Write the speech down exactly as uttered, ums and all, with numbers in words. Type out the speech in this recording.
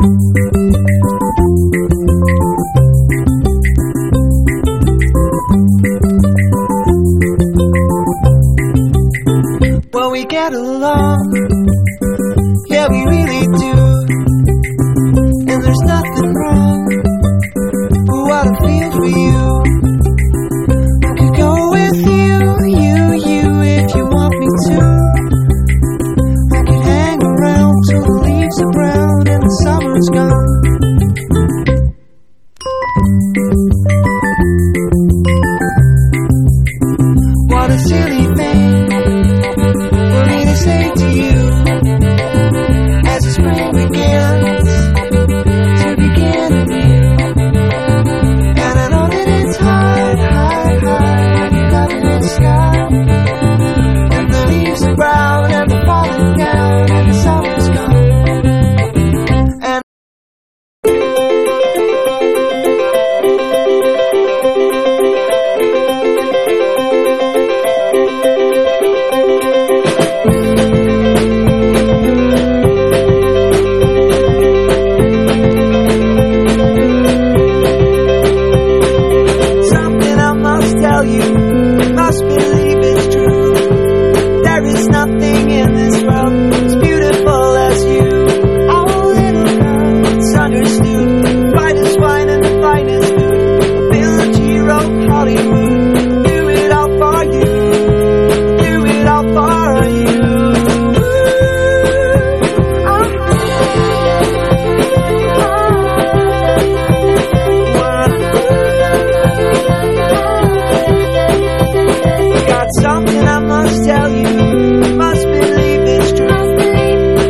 Well, we get along, yeah, we really do. And there's nothing wrong with what I feel for you. I could go with you, you, you, if you want me to. I could hang around till the leaves are brown and the summer's gone.